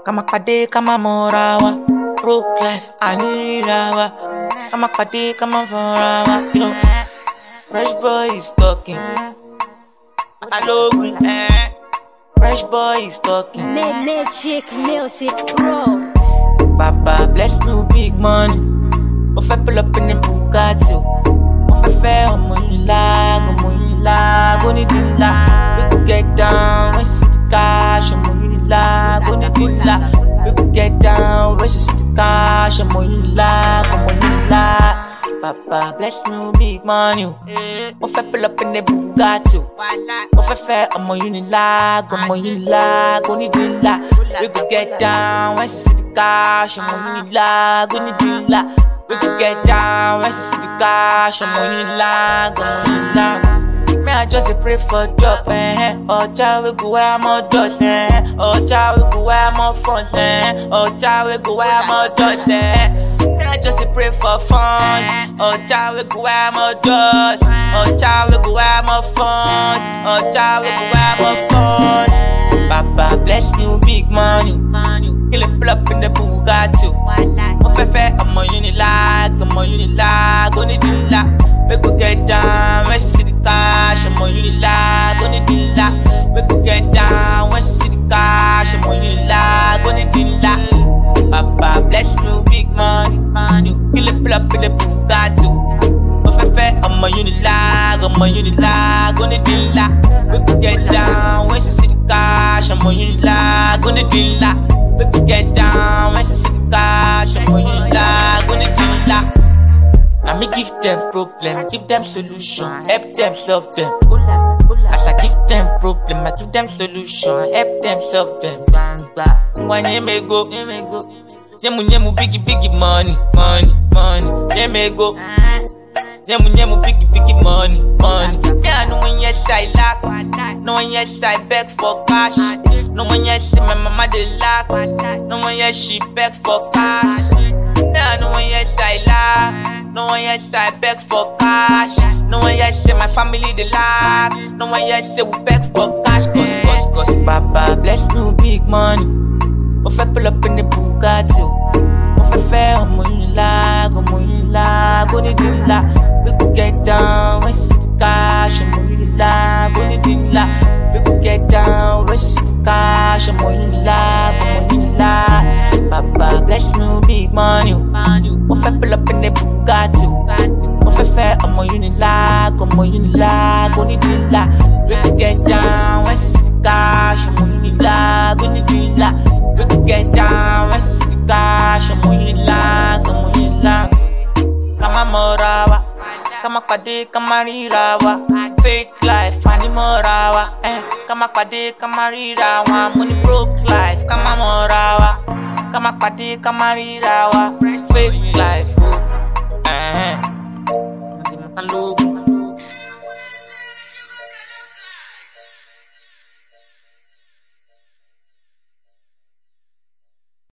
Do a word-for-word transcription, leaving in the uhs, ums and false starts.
Kama pade kama morawa, broke life anirawa. Kama pade kama morawa, you know. Fresh boy is talking. Hello, eh. Fresh boy is talking. Magic music bro. Papa bless me big money. If I pull up in the Bugatti, if I fail, I'm on lag, I'm on lag, on it in lag. We could get down, when she see the cash, I'm on lag, on it in lag. We could get down, when she see the cash, I'm on lag, I'm on lag. Papa bless me big money. If I pull up in the Bugatti, if I fail, I'm on Unilag, I'm on Unilag, on it in lag. We could get down, when she see the cash, I'm on Unilag, on it in lag. We could get down, when she see the cash, I'm on Unilag, I'm on Unilag. Me I just pray for job, eh? Oh child we go where more doors, eh? Oh child we go where more funds, eh? Oh child we go where more doors, eh? Me I just pray for funds. Oh child we go where more doors. Oh child we go where more funds. Oh child we go where more funds. Papa bless me with big money. Kill it pull up in the Bugatti. Oh fefe, I'm on Unilag, I'm on Unilag, on it in lag. We could get down, when she see the cash, I'm on Unilag, on it in lag. We could get down, when she see the cash, I'm on Unilag, on it in lag. Papa bless me with big money. Kill it pull up in the Bugatti. Oh fefe, I'm on Unilag, I'm on Unilag, on it in lag. We could get down, when she see the cash, I'm on Unilag, on it in lag. We could get down, when she see the cash, I'm on Unilag, on it in lag. I me give them problem, give them solution, help them solve them. As I give them problem, I give them solution, help them solve them. When you may go, you may go. Nyemu nyemu biggie biggie money, money, money. You may go. Nyemu nyemu biggie biggie money, money. Yeah, no one yes I lack, no one yes I beg for cash. No one yes my mama they lack, no one yes she beg for cash. Yeah, no one yes I lack. No one yet say I beg for cash. No one yet say my family they lack. No one yet say we beg for cash. Cause, cause, cause Papa bless me with big money. If I pull up in the Bugatti, if I fail, I'm on Unilag, I'm on Unilag, on it in lag. We could get down, when she see the cash, I'm on Unilag, on it in lag. We could get down, when she see the cash, I'm on Unilag, I'm on Unilag. Papa bless me with big money. If I pull up in the Bugatti, if I fail, I'm on Unilag, I'm on Unilag, on it in lag. We could get down, when she see the cash, I'm on Unilag, on it in lag. We could get down, when she see the cash, I'm on Unilag, I'm on Unilag. Kama morawa, kama pade kama rirawa. Fake life, ani morawa, eh. Kama pade kama rirawa. Money broke life, kama morawa. Kama pade kama rirawa. Fake life, oh, eh.